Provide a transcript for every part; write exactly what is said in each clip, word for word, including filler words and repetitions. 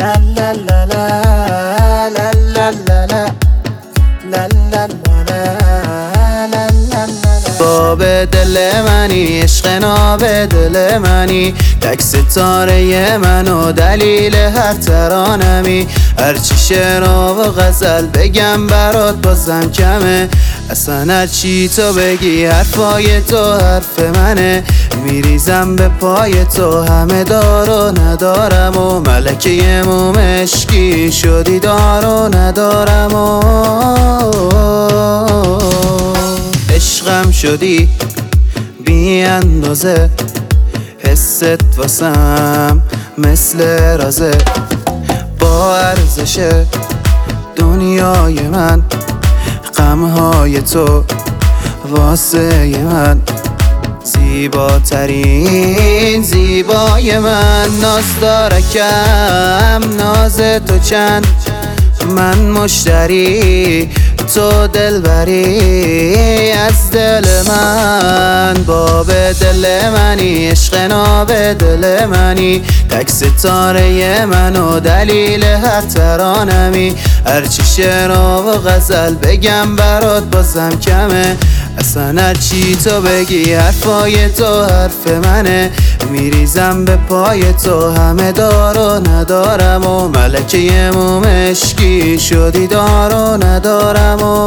لا لا لا لا لا لا لا لا لا لا لا لا. باب دل منی، عشق ناب دل منی، تک ستاره من و دلیل هر ترانمی. هرچی شعر و غزل بگم برات بازم کمه، اصلا هرچی تو بگی حرفای تو حرف منه. میریزم به پای تو، همه دار و ندارم و ملکه موم عشقی شدی دار و ندارم و عشقم شدی بی اندازه، حست واسم مثل رازه. با ارزش دنیای من، غمهای تو واسه من زیباترین زیبای من. ناز دارکم ناز تو چند، من مشتری تو دلبری از دل من. باب دل منی، عشق ناب دل منی، تک ستاره من و دلیل هر ترانمی. هرچی شعر و غزل بگم برات بازم کمه، اصلا هرچی تو بگی حرفای تو حرف منه. میریزم به پای تو، همه دار و ندارم و ملکه موم عشقی شدی دار و ندارم و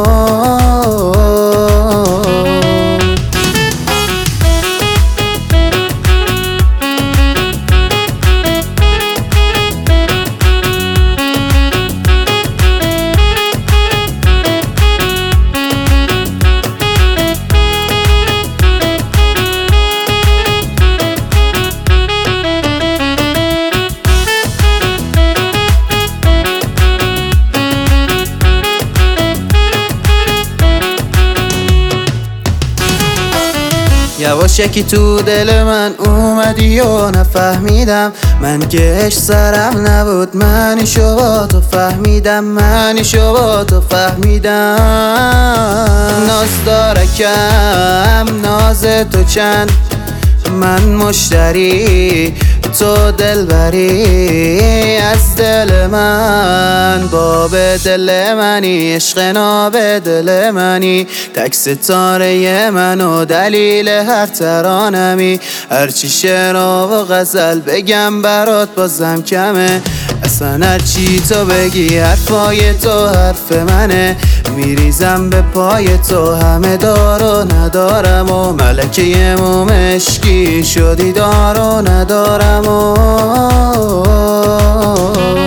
یواشکی تو دل من اومدی و نفهمیدم، من که عشق سرم نبود، منیشو با تو فهمیدم، منیشو با تو فهمیدم. ناز دارکم ناز تو چند، من مشتری تو دلبری از دل من. باب دل منی، عشق ناب دل منی، تک ستاره من و دلیل هر ترانمی. هرچی شعر و غزل بگم برات بازم کمه، اصلا هرچی تو بگی حرفای تو حرف منه. میریزم به پای تو، همه دار و ندارم و ملکه موم عشقی شدی دار و ندارم و